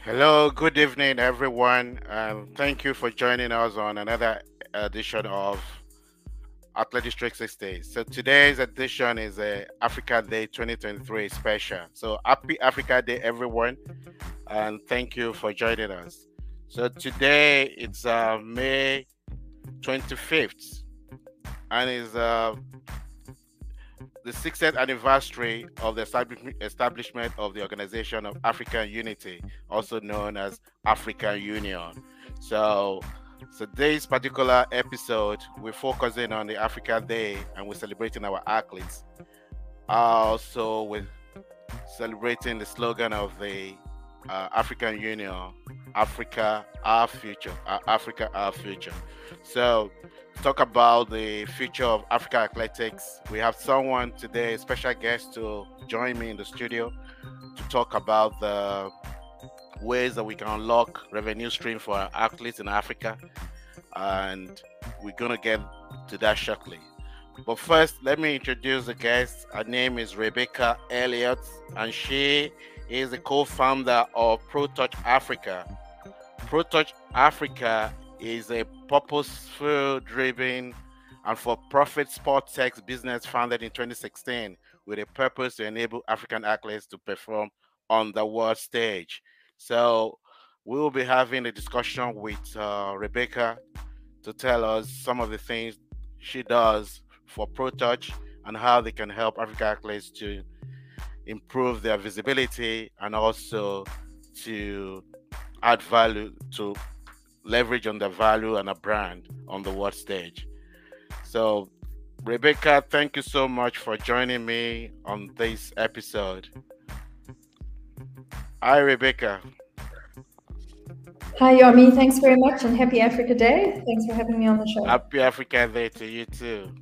Hello, good evening, everyone, and thank you for joining us on another edition of Athletic 360. So today's edition is a Africa Day 2023 special. So happy Africa Day, everyone, and thank you for joining us. So today it's May 25th, and is the 60th anniversary of the establishment of the Organization of African Unity, also known as African Union. So, so this particular episode, we're focusing on the Africa Day and we're celebrating our athletes. Also, we're celebrating the slogan of the African Union, Africa, our future, Africa, our future. So, to talk about the future of Africa athletics, we have someone today, a special guest, to join me in the studio to talk about the ways that we can unlock revenue stream for our athletes in Africa, and we're gonna get to that shortly. But first, let me introduce the guest. Her name is Rebecca Elliott, and she is the co-founder of ProTouch Africa. ProTouch Africa is a purposeful driven and for-profit sports tech business founded in 2016 with a purpose to enable African athletes to perform on the world stage. So we will be having a discussion with Rebecca to tell us some of the things she does for ProTouch and how they can help African athletes to improve their visibility and also to add value to leverage on the value and a brand on the world stage. So, Rebecca, thank you so much for joining me on this episode. Hi, Rebecca. Hi, Yomi. Thanks very much and happy Africa Day. Thanks for having me on the show. Happy Africa Day to you too.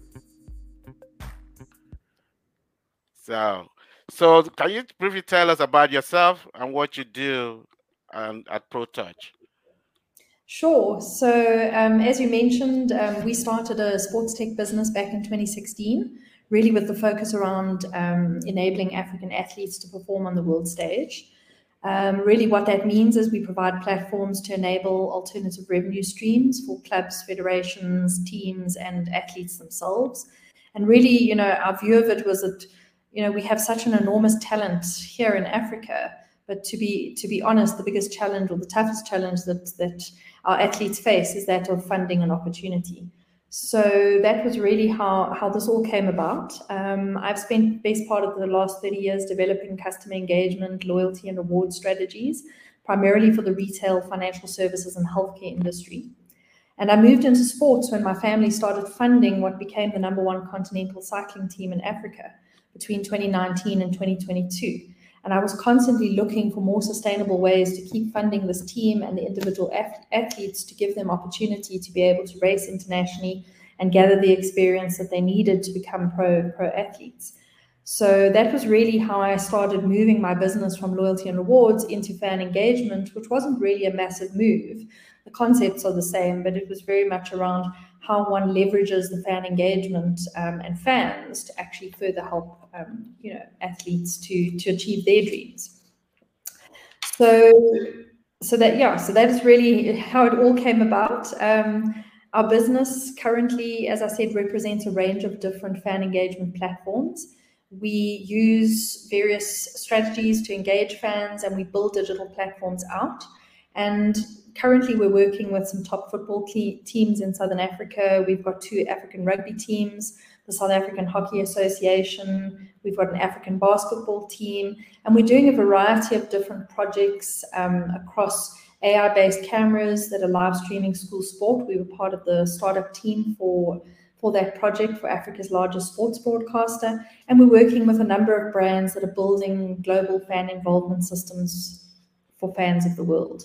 So, so can you briefly tell us about yourself and what you do at ProTouch? Sure. So, as you mentioned, we started a sports tech business back in 2016, really with the focus around enabling African athletes to perform on the world stage. Really, what that means is we provide platforms to enable alternative revenue streams for clubs, federations, teams, and athletes themselves. And really, our view of it was that, we have such an enormous talent here in Africa. But to be honest, the biggest challenge or the toughest challenge that our athletes face is that of funding and opportunity. So that was really how this all came about. I've spent the best part of the last 30 years developing customer engagement, loyalty, and reward strategies, primarily for the retail, financial services, and healthcare industry. And I moved into sports when my family started funding what became the #1 continental cycling team in Africa between 2019 and 2022. And I was constantly looking for more sustainable ways to keep funding this team and the individual athletes to give them opportunity to be able to race internationally and gather the experience that they needed to become pro athletes. So that was really how I started moving my business from loyalty and rewards into fan engagement, which wasn't really a massive move. The concepts are the same, but it was very much around how one leverages the fan engagement and fans to actually further help athletes to achieve their dreams. So that is really how it all came about. Our business currently, as I said, represents a range of different fan engagement platforms. We use various strategies to engage fans, and we build digital platforms out. And currently, we're working with some top football teams in Southern Africa. We've got 2 African rugby teams, the South African Hockey Association. We've got an African basketball team. And we're doing a variety of different projects across AI-based cameras that are live streaming school sport. We were part of the startup team for that project for Africa's largest sports broadcaster. And we're working with a number of brands that are building global fan involvement systems for fans of the world.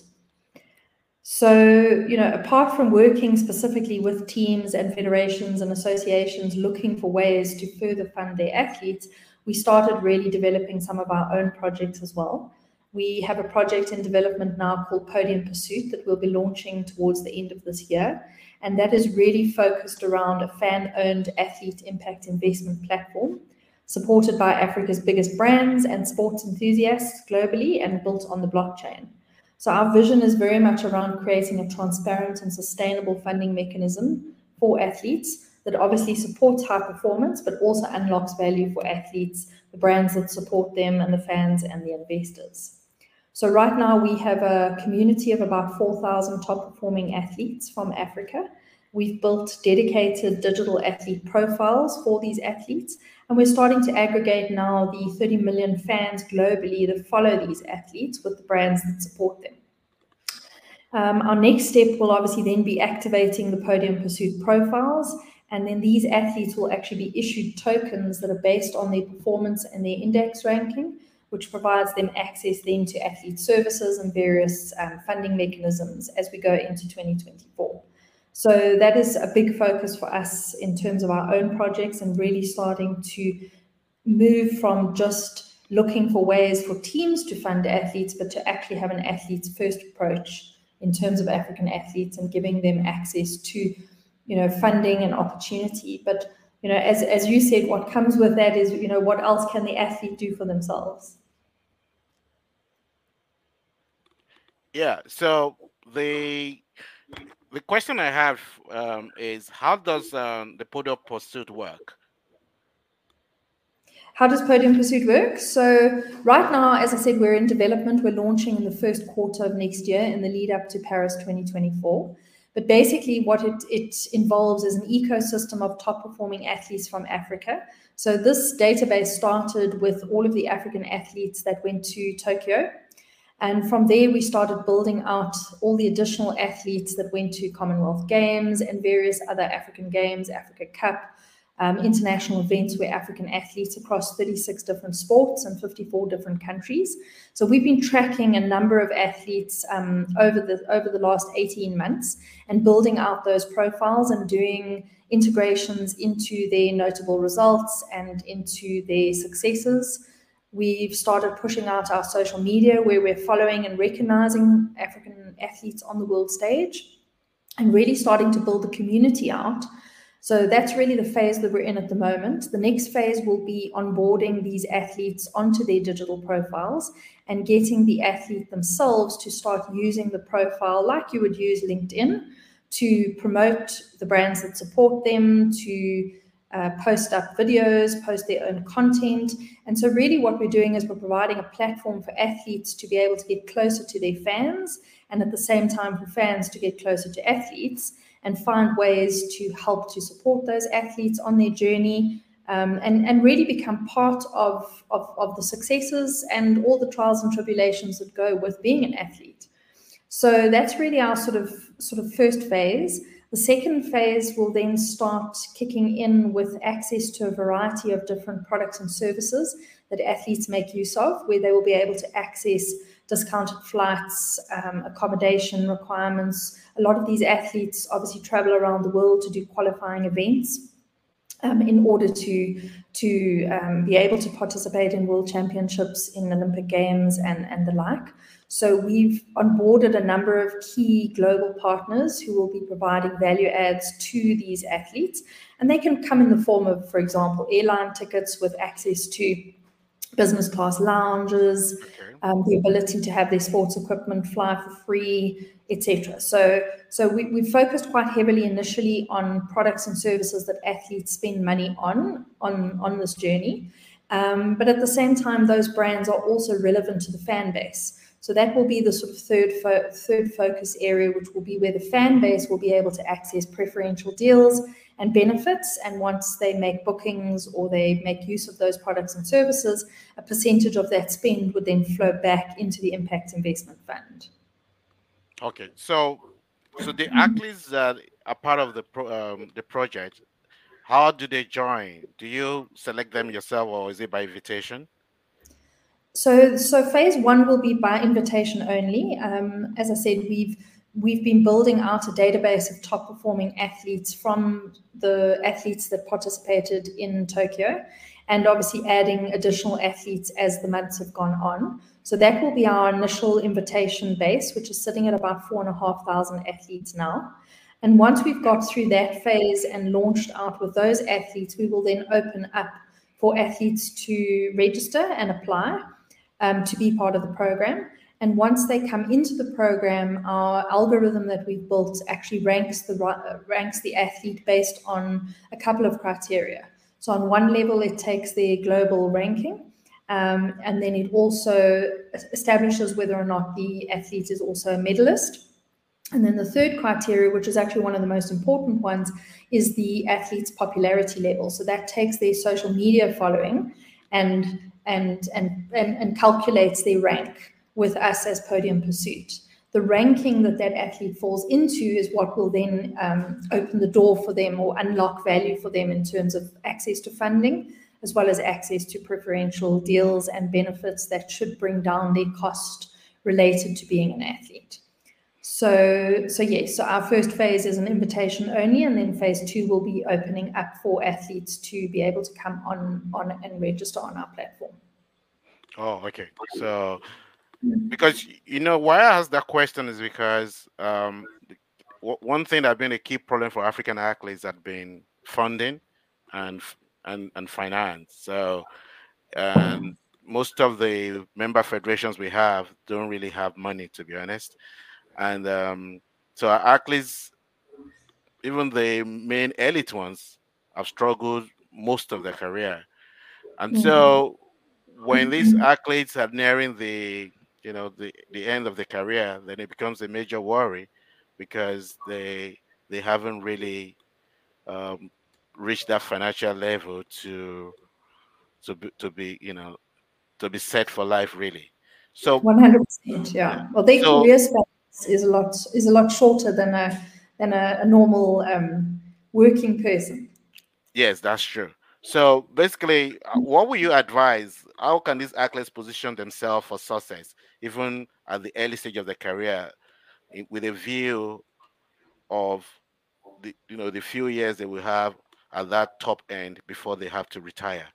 So, apart from working specifically with teams and federations and associations looking for ways to further fund their athletes, we started really developing some of our own projects as well. We have a project in development now called Podium Pursuit that we'll be launching towards the end of this year. And that is really focused around a fan-owned athlete impact investment platform, supported by Africa's biggest brands and sports enthusiasts globally and built on the blockchain. So our vision is very much around creating a transparent and sustainable funding mechanism for athletes that obviously supports high performance, but also unlocks value for athletes, the brands that support them, and the fans and the investors. So right now we have a community of about 4,000 top performing athletes from Africa. We've built dedicated digital athlete profiles for these athletes, and we're starting to aggregate now the 30 million fans globally that follow these athletes with the brands that support them. Our next step will obviously then be activating the Podium Pursuit profiles, and then these athletes will actually be issued tokens that are based on their performance and their index ranking, which provides them access then to athlete services and various funding mechanisms as we go into 2024. So that is a big focus for us in terms of our own projects, and really starting to move from just looking for ways for teams to fund athletes, but to actually have an athletes first approach in terms of African athletes and giving them access to, funding and opportunity. But, as you said, what comes with that is, what else can the athlete do for themselves? Yeah. So the question I have is, how does the Podium Pursuit work? How does Podium Pursuit work? So right now, as I said, we're in development. We're launching in the first quarter of next year in the lead up to Paris 2024. But basically what it involves is an ecosystem of top performing athletes from Africa. So this database started with all of the African athletes that went to Tokyo. And from there, we started building out all the additional athletes that went to Commonwealth Games and various other African Games, Africa Cup, international events where African athletes across 36 different sports and 54 different countries. So we've been tracking a number of athletes over the last 18 months and building out those profiles and doing integrations into their notable results and into their successes. We've started pushing out our social media where we're following and recognizing African athletes on the world stage and really starting to build the community out. So that's really the phase that we're in at the moment. The next phase will be onboarding these athletes onto their digital profiles and getting the athlete themselves to start using the profile like you would use LinkedIn to promote the brands that support them, to post up videos, post their own content. And so really what we're doing is we're providing a platform for athletes to be able to get closer to their fans, and at the same time for fans to get closer to athletes and find ways to help to support those athletes on their journey, and really become part of the successes and all the trials and tribulations that go with being an athlete. So that's really our sort of first phase. The second phase will then start kicking in with access to a variety of different products and services that athletes make use of, where they will be able to access discounted flights, accommodation requirements. A lot of these athletes obviously travel around the world to do qualifying events in order to be able to participate in world championships, in Olympic Games and the like. So we've onboarded a number of key global partners who will be providing value adds to these athletes. And they can come in the form of, for example, airline tickets with access to business class lounges, the ability to have their sports equipment fly for free, etc. So we focused quite heavily initially on products and services that athletes spend money on this journey. But at the same time, those brands are also relevant to the fan base. So that will be the sort of third focus area, which will be where the fan base will be able to access preferential deals and benefits. And once they make bookings or they make use of those products and services, a percentage of that spend would then flow back into the Impact Investment Fund. Okay, so the athletes that are part of the project, how do they join? Do you select them yourself, or is it by invitation? So phase one will be by invitation only. As I said, we've been building out a database of top performing athletes from the athletes that participated in Tokyo, and obviously adding additional athletes as the months have gone on. So that will be our initial invitation base, which is sitting at about 4,500 athletes now. And once we've got through that phase and launched out with those athletes, we will then open up for athletes to register and apply to be part of the program. And once they come into the program, our algorithm that we've built actually ranks the athlete based on a couple of criteria. So on one level, it takes their global ranking, and then it also establishes whether or not the athlete is also a medalist. And then the third criteria, which is actually one of the most important ones, is the athlete's popularity level. So that takes their social media following and calculates their rank with us as Podium Pursuit. The ranking that athlete falls into is what will then open the door for them or unlock value for them in terms of access to funding, as well as access to preferential deals and benefits that should bring down their cost related to being an athlete. So our first phase is an invitation only, and then phase 2 will be opening up for athletes to be able to come on and register on our platform. Oh, okay. So, because why I asked that question is because one thing that's been a key problem for African athletes has been funding and finance. So, and most of the member federations we have don't really have money, to be honest. And so our athletes, even the main elite ones, have struggled most of their career. And so when these athletes are nearing the end of their career, then it becomes a major worry because they haven't really reached that financial level to be set for life, really. So 100%, yeah. Well, their career span is a lot shorter than a normal working person. Yes, that's true. So basically, what will you advise? How can these athletes position themselves for success, even at the early stage of their career, with a view of the few years they will have at that top end before they have to retire?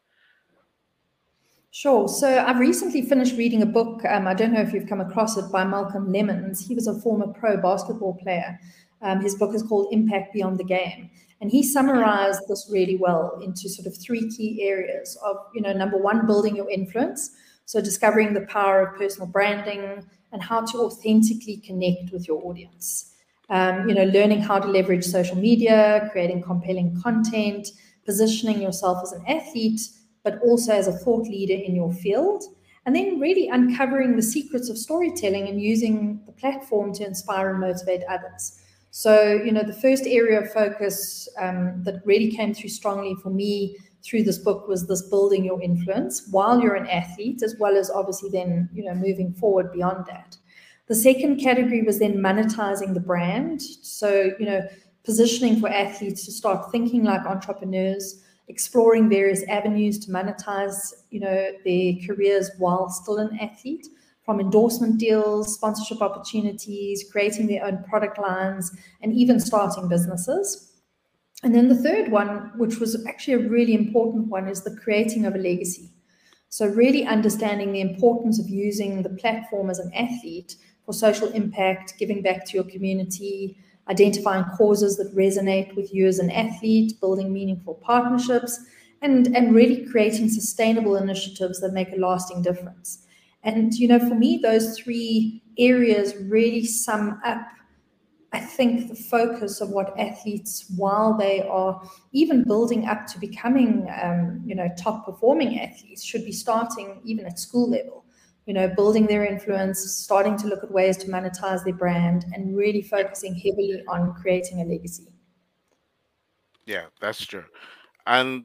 Sure. So I've recently finished reading a book. I don't know if you've come across it, by Malcolm Lemons. He was a former pro basketball player. His book is called Impact Beyond the Game. And he summarized this really well into sort of 3 key areas of, number one, building your influence. So discovering the power of personal branding and how to authentically connect with your audience. Learning how to leverage social media, creating compelling content, positioning yourself as an athlete, but also as a thought leader in your field, and then really uncovering the secrets of storytelling and using the platform to inspire and motivate others. So, the first area of focus that really came through strongly for me through this book was this building your influence while you're an athlete, as well as obviously then, moving forward beyond that. The second category was then monetizing the brand. So, positioning for athletes to start thinking like entrepreneurs, exploring various avenues to monetize, their careers while still an athlete, from endorsement deals, sponsorship opportunities, creating their own product lines, and even starting businesses. And then the third one, which was actually a really important one, is the creating of a legacy. So really understanding the importance of using the platform as an athlete for social impact, giving back to your community, identifying causes that resonate with you as an athlete, building meaningful partnerships, and really creating sustainable initiatives that make a lasting difference. And, for me, those 3 areas really sum up, I think, the focus of what athletes, while they are even building up to becoming, top performing athletes, should be starting even at school level. Building their influence, starting to look at ways to monetize their brand, and really focusing heavily on creating a legacy. Yeah, that's true. And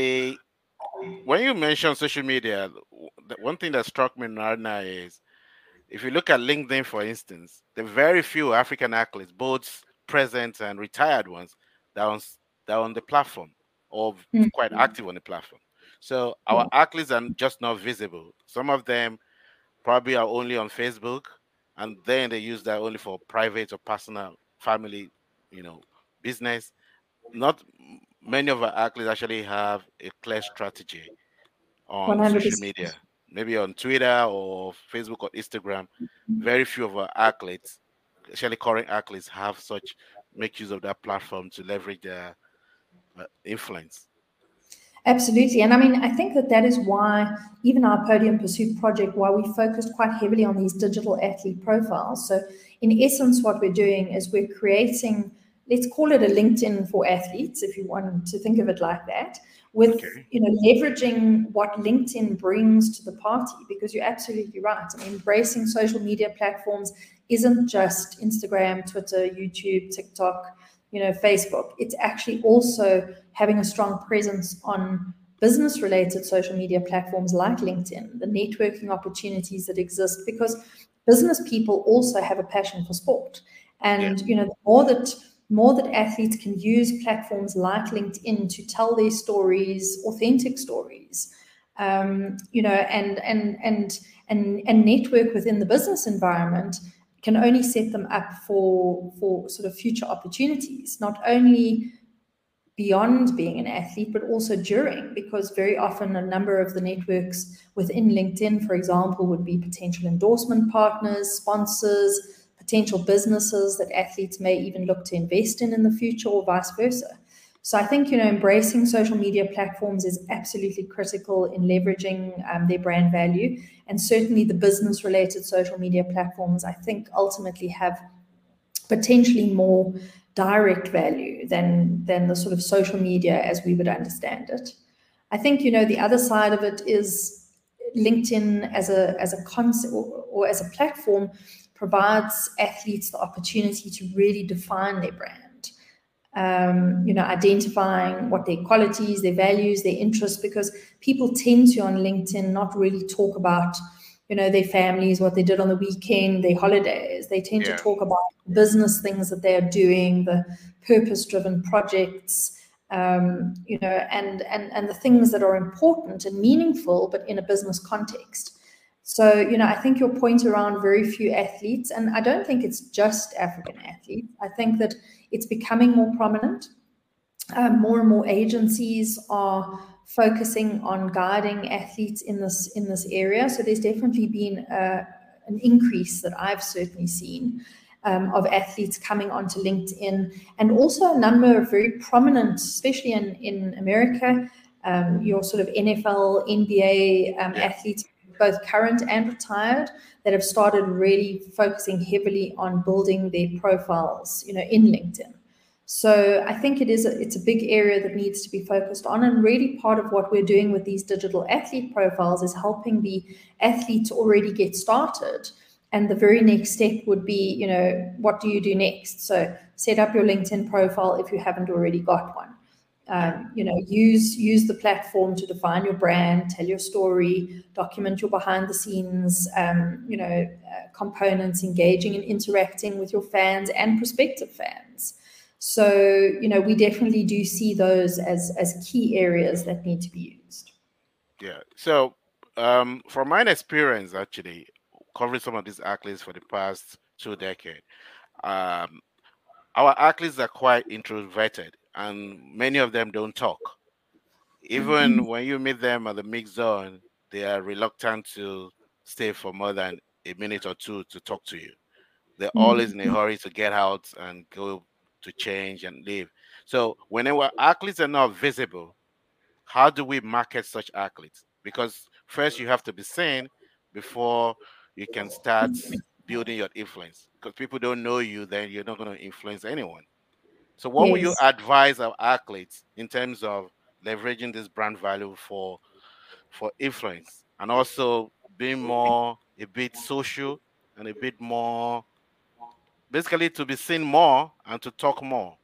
when you mention social media, the one thing that struck me right now is, if you look at LinkedIn, for instance, there are very few African athletes, both present and retired ones, that are on the platform or quite active on the platform. So our athletes are just not visible. Some of them probably are only on Facebook, and then they use that only for private or personal, family, business. Not many of our athletes actually have a clear strategy on social 100%. media, maybe on Twitter or Facebook or Instagram. Very few of our athletes, especially current athletes, make use of that platform to leverage their influence. Absolutely. And I mean, I think that is why even our Podium Pursuit project, why we focused quite heavily on these digital athlete profiles. So in essence, what we're doing is we're creating, let's call it a LinkedIn for athletes, if you want to think of it like that, with leveraging what LinkedIn brings to the party, because you're absolutely right. I mean, embracing social media platforms isn't just Instagram, Twitter, YouTube, TikTok, Facebook. It's actually also having a strong presence on business-related social media platforms like LinkedIn, the networking opportunities that exist, because business people also have a passion for sport. And the more that athletes can use platforms like LinkedIn to tell their stories, authentic stories, and network within the business environment, can only set them up for sort of future opportunities, not only beyond being an athlete, but also during, because very often a number of the networks within LinkedIn, for example, would be potential endorsement partners, sponsors, potential businesses that athletes may even look to invest in the future, or vice versa. So I think, embracing social media platforms is absolutely critical in leveraging their brand value. And certainly the business-related social media platforms, I think, ultimately have potentially more direct value than the sort of social media as we would understand it. I think, the other side of it is LinkedIn as a concept or as a platform provides athletes the opportunity to really define their brand. Identifying what their qualities, their values, their interests, because people tend to on LinkedIn not really talk about, their families, what they did on the weekend, their holidays. They tend to talk about business things that they're doing, the purpose-driven projects, and the things that are important and meaningful, but in a business context. So, I think your point around very few athletes, and I don't think it's just African athletes. I think that it's becoming more prominent. More and more agencies are focusing on guiding athletes in this area. So there's definitely been an increase that I've certainly seen of athletes coming onto LinkedIn, and also a number of very prominent, especially in America, your sort of NFL, NBA athletes, both current and retired, that have started really focusing heavily on building their profiles, in LinkedIn. So I think it's a big area that needs to be focused on, and really part of what we're doing with these digital athlete profiles is helping the athletes already get started. And the very next step would be, what do you do next? So set up your LinkedIn profile if you haven't already got one. Use the platform to define your brand, tell your story, document your behind the scenes, components, engaging and interacting with your fans and prospective fans. So, we definitely do see those as key areas that need to be used. Yeah. So, from my experience, actually, covering some of these athletes for the past 2 decades, our athletes are quite introverted, and many of them don't talk. Even when you meet them at the mix zone, they are reluctant to stay for more than a minute or two to talk to you. They're always in a hurry to get out and go to change and leave. So whenever athletes are not visible, how do we market such athletes? Because first you have to be seen before you can start building your influence. Because people don't know you, then you're not going to influence anyone. So what would you advise our athletes in terms of leveraging this brand value for influence, and also being more a bit social and a bit more, basically to be seen more and to talk more?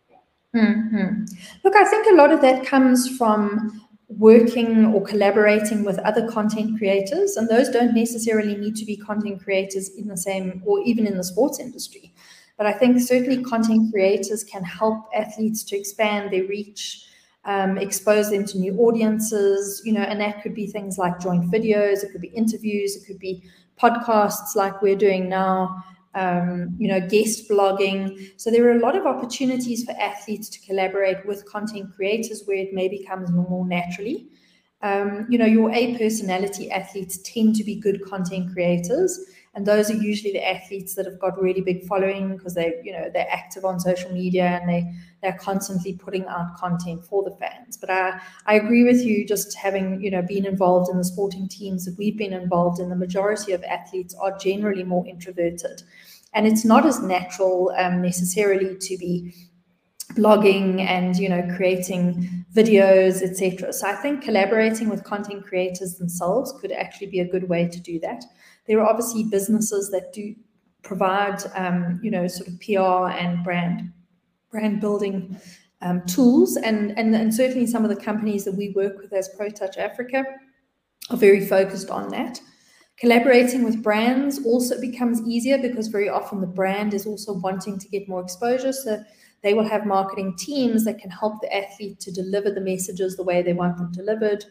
Look, I think a lot of that comes from working or collaborating with other content creators, and those don't necessarily need to be content creators in the same or even in the sports industry. But I think certainly content creators can help athletes to expand their reach, expose them to new audiences, and that could be things like joint videos, it could be interviews, it could be podcasts like we're doing now, guest blogging. So there are a lot of opportunities for athletes to collaborate with content creators where it maybe comes more naturally. Your A personality athletes tend to be good content creators, And those are usually the athletes that have got really big following because they're active on social media and they're constantly putting out content for the fans. But I agree with you, just having, been involved in the sporting teams that we've been involved in, the majority of athletes are generally more introverted. And it's not as natural necessarily to be blogging and creating videos, etc. So I think collaborating with content creators themselves could actually be a good way to do that. There are obviously businesses that do provide sort of PR and brand building tools, and certainly some of the companies that we work with as ProTouch Africa are very focused on that. Collaborating with brands also becomes easier because very often the brand is also wanting to get more exposure. So they will have marketing teams that can help the athlete to deliver the messages the way they want them delivered,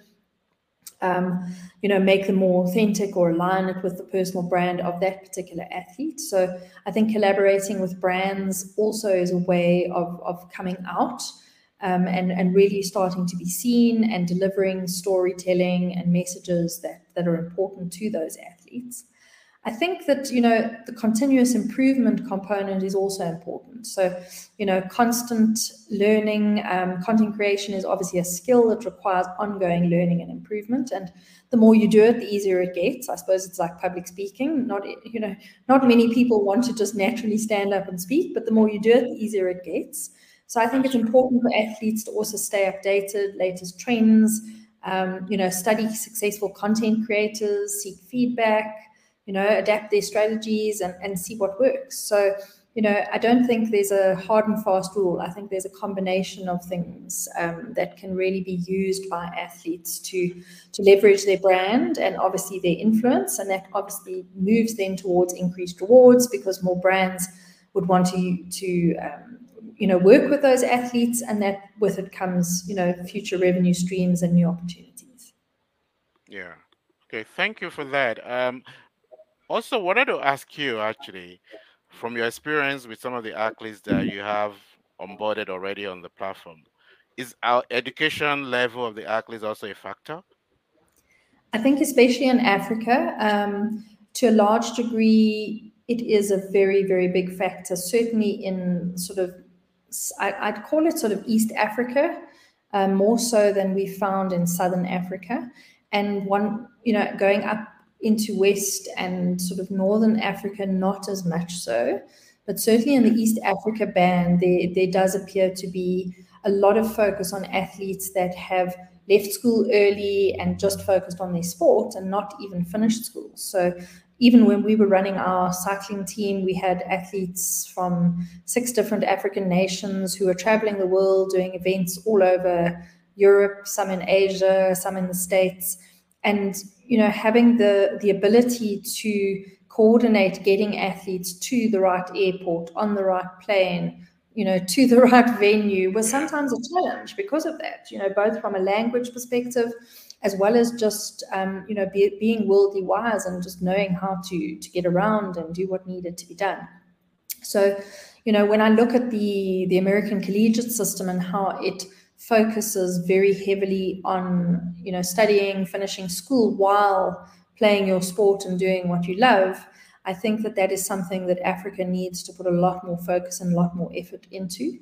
make them more authentic or align it with the personal brand of that particular athlete. So I think collaborating with brands also is a way of coming out and really starting to be seen and delivering storytelling and messages that are important to those athletes. I think that, the continuous improvement component is also important. So, constant learning, content creation is obviously a skill that requires ongoing learning and improvement. And the more you do it, the easier it gets. I suppose it's like public speaking. Not many people want to just naturally stand up and speak, but the more you do it, the easier it gets. So I think it's important for athletes to also stay updated, latest trends, study successful content creators, seek feedback, adapt their strategies and see what works. So, I don't think there's a hard and fast rule. I think there's a combination of things that can really be used by athletes to leverage their brand and obviously their influence. And that obviously moves then towards increased rewards because more brands would want to work with those athletes, and that with it comes, future revenue streams and new opportunities. Yeah. Okay. Thank you for that. Also, wanted to ask you actually, from your experience with some of the athletes that you have onboarded already on the platform, is our education level of the athletes also a factor? I think especially in Africa, to a large degree, it is a very, very big factor, certainly in sort of, I'd call it sort of East Africa, more so than we found in Southern Africa. And going up into West and sort of Northern Africa, not as much so. But certainly in the East Africa band, there does appear to be a lot of focus on athletes that have left school early and just focused on their sport and not even finished school. So even when we were running our cycling team, we had athletes from 6 different African nations who were traveling the world, doing events all over Europe, some in Asia, some in the States. And, having the ability to coordinate getting athletes to the right airport, on the right plane, to the right venue was sometimes a challenge because of that, both from a language perspective, as well as just, being worldly wise and just knowing how to get around and do what needed to be done. So, when I look at the American collegiate system and how it focuses very heavily on, studying, finishing school while playing your sport and doing what you love, I think that is something that Africa needs to put a lot more focus and a lot more effort into.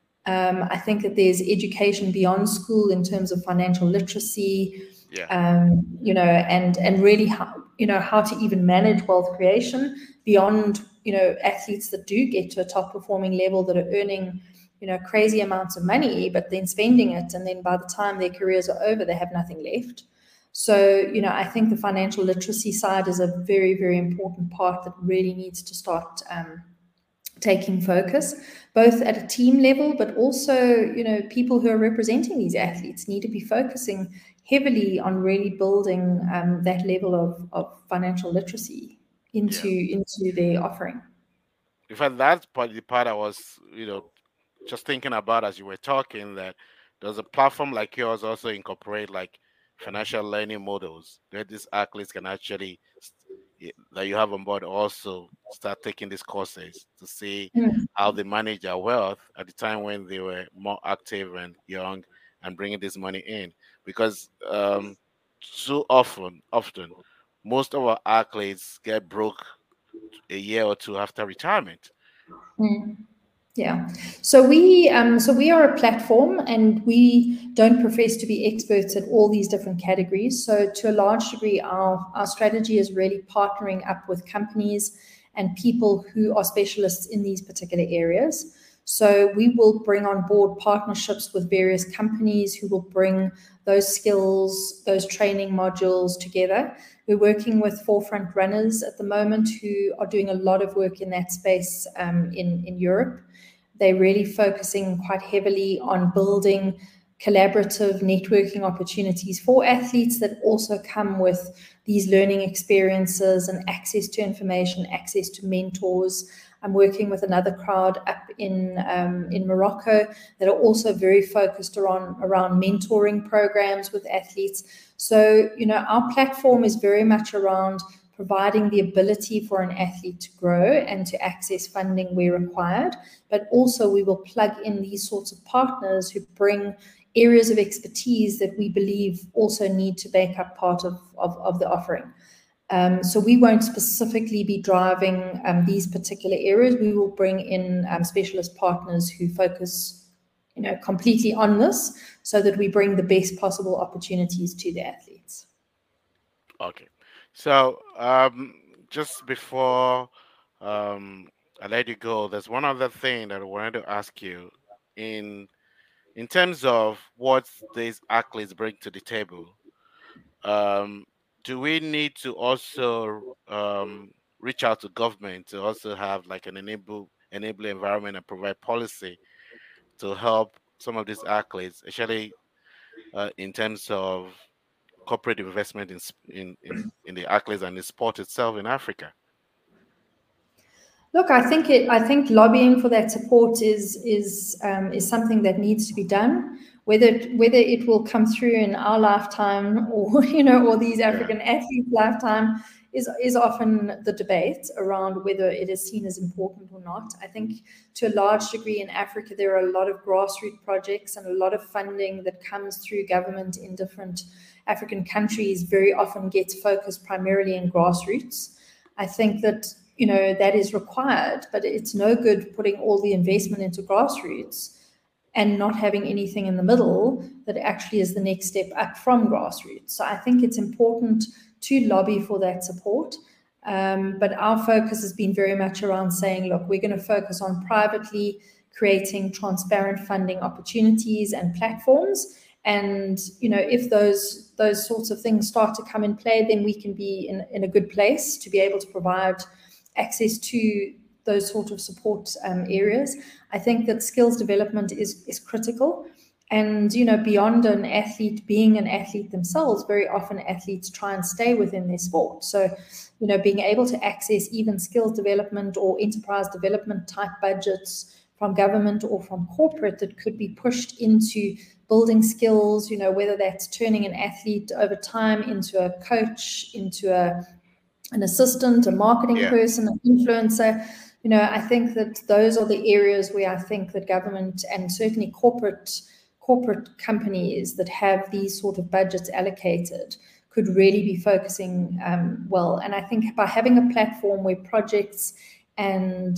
I think that there's education beyond school in terms of financial literacy, and really how to even manage wealth creation beyond, athletes that do get to a top performing level that are earning, crazy amounts of money, but then spending it. And then by the time their careers are over, they have nothing left. So, I think the financial literacy side is a very, very important part that really needs to start taking focus, both at a team level, but also, people who are representing these athletes need to be focusing heavily on really building that level of financial literacy into their offering. In fact, that's the part I was, just thinking about as you were talking, that does a platform like yours also incorporate like financial learning models that these athletes can actually that you have on board also start taking these courses to see how they manage their wealth at the time when they were more active and young and bringing this money in, because so often most of our athletes get broke a year or two after retirement. Mm. Yeah. So we are a platform, and we don't profess to be experts at all these different categories. So to a large degree, our strategy is really partnering up with companies and people who are specialists in these particular areas. So we will bring on board partnerships with various companies who will bring those skills, those training modules together. We're working with Forefront Runners at the moment, who are doing a lot of work in that space in Europe. They're really focusing quite heavily on building collaborative networking opportunities for athletes that also come with these learning experiences and access to information, access to mentors. I'm working with another crowd up in Morocco that are also very focused around mentoring programs with athletes. So, our platform is very much around providing the ability for an athlete to grow and to access funding where required, but also we will plug in these sorts of partners who bring areas of expertise that we believe also need to make up part of the offering. So we won't specifically be driving these particular areas. We will bring in specialist partners who focus, completely on this, so that we bring the best possible opportunities to the athletes. Okay. So just before I let you go, there's one other thing that I wanted to ask you in terms of what these athletes bring to the table. Um, do we need to also reach out to government to also have like an enable environment and provide policy to help some of these athletes, especially in terms of corporate investment in the athletes and the sport itself in Africa? Look, I think lobbying for that support is something that needs to be done. Whether it will come through in our lifetime, or or these Yeah, African athletes' lifetime, is often the debate around whether it is seen as important or not. I think to a large degree in Africa there are a lot of grassroots projects, and a lot of funding that comes through government in different African countries very often gets focused primarily in grassroots. I think that that is required, but it's no good putting all the investment into grassroots and not having anything in the middle that actually is the next step up from grassroots. So I think it's important to lobby for that support. But our focus has been very much around saying, look, we're going to focus on privately creating transparent funding opportunities and platforms. And if those sorts of things start to come in play, then we can be in a good place to be able to provide access to those sort of support areas. I think that skills development is critical. And beyond an athlete being an athlete themselves, very often athletes try and stay within their sport. So being able to access even skills development or enterprise development type budgets from government or from corporate that could be pushed into building skills, whether that's turning an athlete over time into a coach, into an assistant, a marketing yeah, person, an influencer. I think that those are the areas where I think that government and certainly corporate companies that have these sort of budgets allocated could really be focusing well. And I think by having a platform where projects and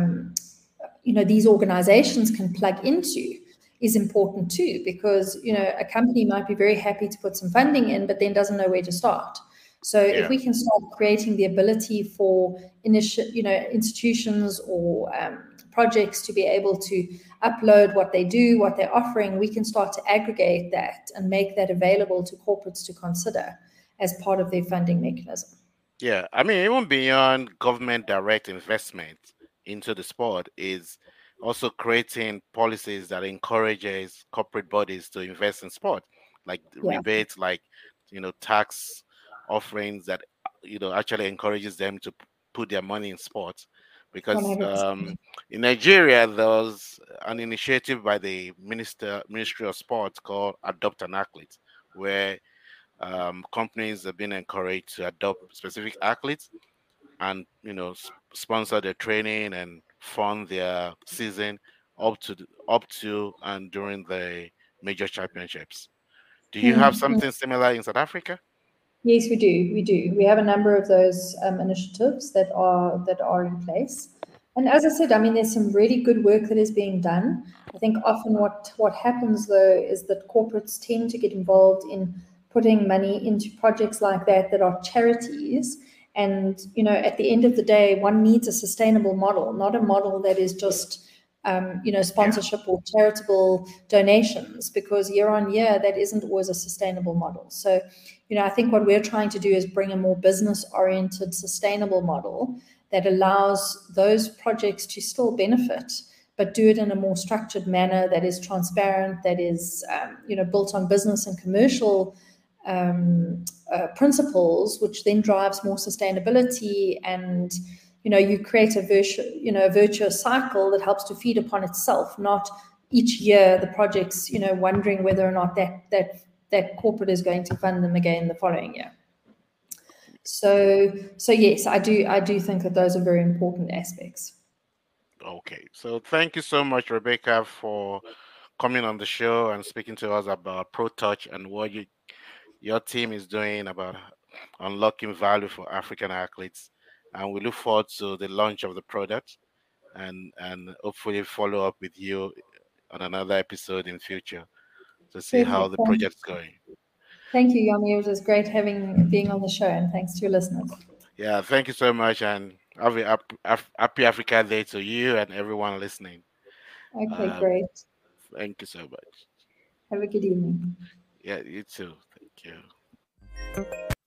these organizations can plug into is important too, because a company might be very happy to put some funding in, but then doesn't know where to start. So if yeah. we can start creating the ability for institutions or projects to be able to upload what they do, what they're offering, we can start to aggregate that and make that available to corporates to consider as part of their funding mechanism. Yeah, I mean, even beyond government direct investment into the sport is also creating policies that encourages corporate bodies to invest in sport, like Yeah, rebates, like tax offerings that actually encourages them to put their money in sports. Because 100%. in Nigeria, there was an initiative by the Ministry of Sport called Adopt an Athlete, where companies have been encouraged to adopt specific athletes and sponsor their training and fund their season up to and during the major championships. Do you have something similar in South Africa? Yes, we do. We do. We have a number of those initiatives that are in place. And as I said, I mean, there's some really good work that is being done. I think often what happens though is that corporates tend to get involved in putting money into projects like that are charities. And at the end of the day, one needs a sustainable model, not a model that is just sponsorship or charitable donations, because year on year, that isn't always a sustainable model. So, I think what we're trying to do is bring a more business-oriented, sustainable model that allows those projects to still benefit, but do it in a more structured manner that is transparent, that is, built on business and commercial principles, which then drives more sustainability, and you create a virtuous cycle that helps to feed upon itself, not each year the projects wondering whether or not that corporate is going to fund them again the following year. So yes, I do think that those are very important aspects. Okay, so thank you so much, Rebecca, for coming on the show and speaking to us about ProTouch and what your team is doing about unlocking value for African athletes. And we look forward to the launch of the product and hopefully follow up with you on another episode in future to see how Perfect. the project's going. Thank you, Yomi. It was great being on the show, and thanks to your listeners. Yeah, thank you so much, and have a happy Africa Day to you and everyone listening. Okay, great. Thank you so much. Have a good evening. Yeah, you too. Thank you.